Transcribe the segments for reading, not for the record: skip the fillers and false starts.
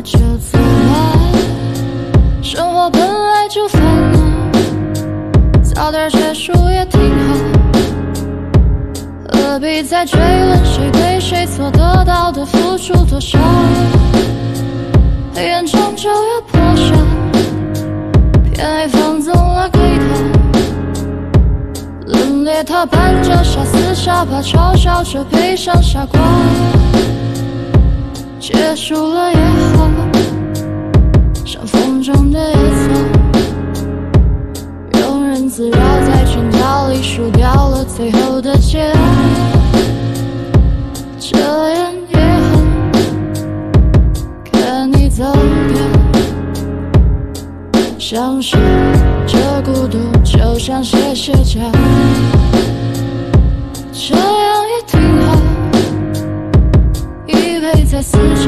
就走吧，生活本来就烦恼，早点结束也挺好，何必再追问谁对谁错，得到的付出多少，黑暗终究要破晓，偏爱放纵了归头，冷冽他伴着傻死傻吧，嘲笑着悲伤傻瓜，结束了也好，像风中的野草，庸人自扰在圈套里输掉了最后的桀骜，这样也好，看你走掉，享受这孤独就像歇歇脚，这样也挺好，依偎在死角，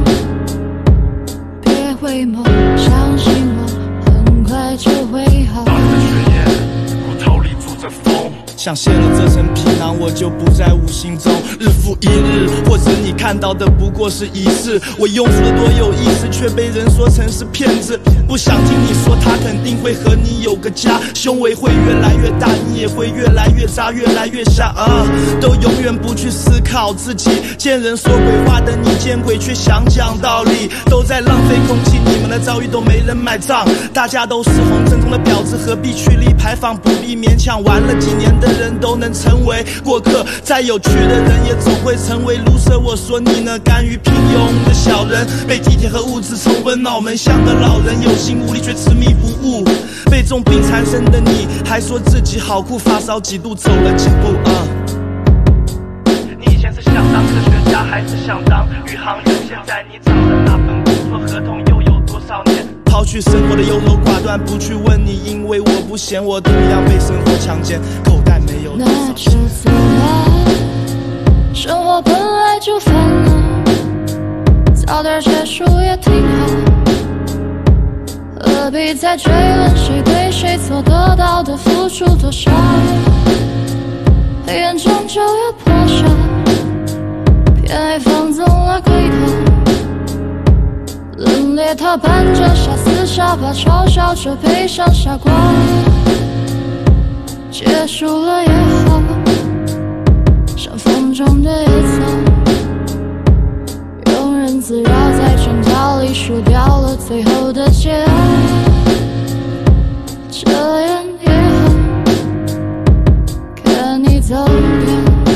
别回眸，相信我很快就会好， 大人的血液骨头里住着风， 像卸了这层皮囊，我就不在无形中日复一日，或者你看到的不过是仪式。我用词多有意思，却被人说成是骗子。不想听你说他肯定会和你有个家，胸围会越来越大，你也会越来越渣，越来越瞎都永远不去思考自己。见人说鬼话的你，见鬼却想讲道理，都在浪费空气。你们的遭遇都没人买账，大家都是红正宗的婊子，何必去立牌坊，不必勉强。玩了几年的人都能成为过客，再有趣的人也总会成为loser。我说你呢，甘于平庸的小人，被体贴和物质冲昏脑门，像个老人有心无力却执迷不悟。被重病缠身的你，还说自己好酷，发烧几度走了几步你以前是想当科学家还是想当宇航员？现在你找的那份工作合同又有多少年？ 抛去生活的优柔寡断，不去问你，因为我不嫌我同样被生活强奸，口袋没有多那少就走吧，生活本来就烦恼，早点结束也挺好，何必再追问谁对谁错，得到的付出多少，黑暗终究要破晓，偏爱放纵了归头，冷冽他伴着傻死傻吧，嘲笑着悲伤傻瓜，结束了也好，像风中的野草，庸人自扰在圈套里输掉了最后的桀骜，这样也好，看你走掉，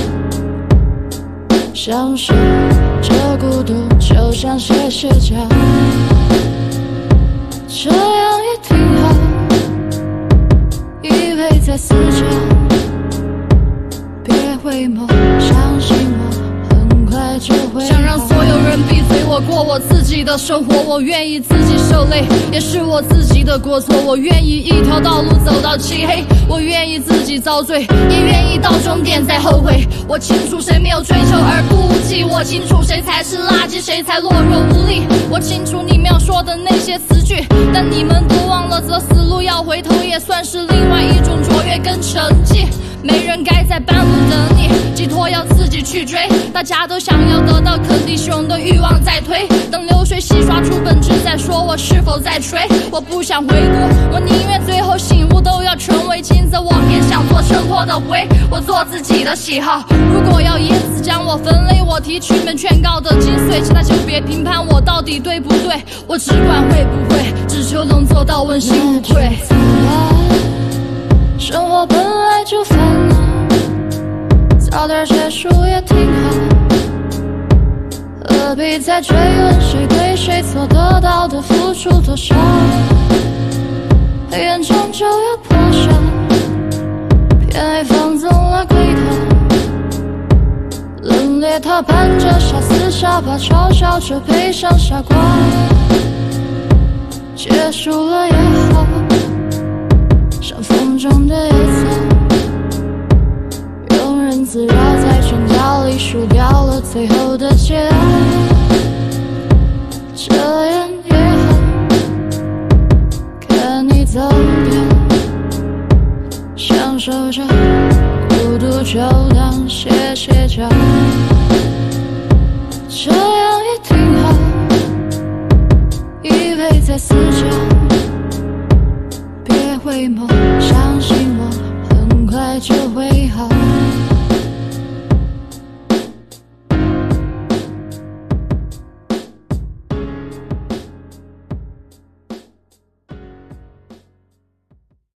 享受这孤独就像歇歇脚，这样也挺好，依偎在死角，别回眸，相信我很快就会好， 想让所有人闭嘴，我过我自己的生活，我愿意自己受累，也是我自己的过错，我愿意一条道路走到漆黑，我愿意自己遭罪，也愿意到终点再后悔。我清楚谁没有追求而不弃，我清楚谁才是垃圾，谁才懦弱无力。我清楚你们要说的那些词句，但你们都忘了走死路要回头，也算是另外一种卓越跟成绩。没人该在半路等你，寄托要自己去追，大家都想要得到肯定，汹的欲望在推，等流水洗刷出本质再说我是否在吹。我不想回顾，我宁愿最后醒悟都要成为金子，我偏想做挣脱的灰，我做自己的喜好。如果要因此将我分类，我提取们劝告的精髓，其他就别评判我到底对不对，我只管会不会，只求能做到问心无愧。 生活本来就烦恼，早点结束也挺好，何必再追问谁对谁错，得到的付出多少，黑暗终究要破晓，偏爱放纵了归头，冷冽他伴着傻死傻吧，嘲笑着悲伤傻瓜，结束了也好，像风中的野草，庸人自扰在圈套里输掉了最后的桀骜，这样也好，看你走掉，享受着孤独就当歇歇脚，这样也挺好， 在死角。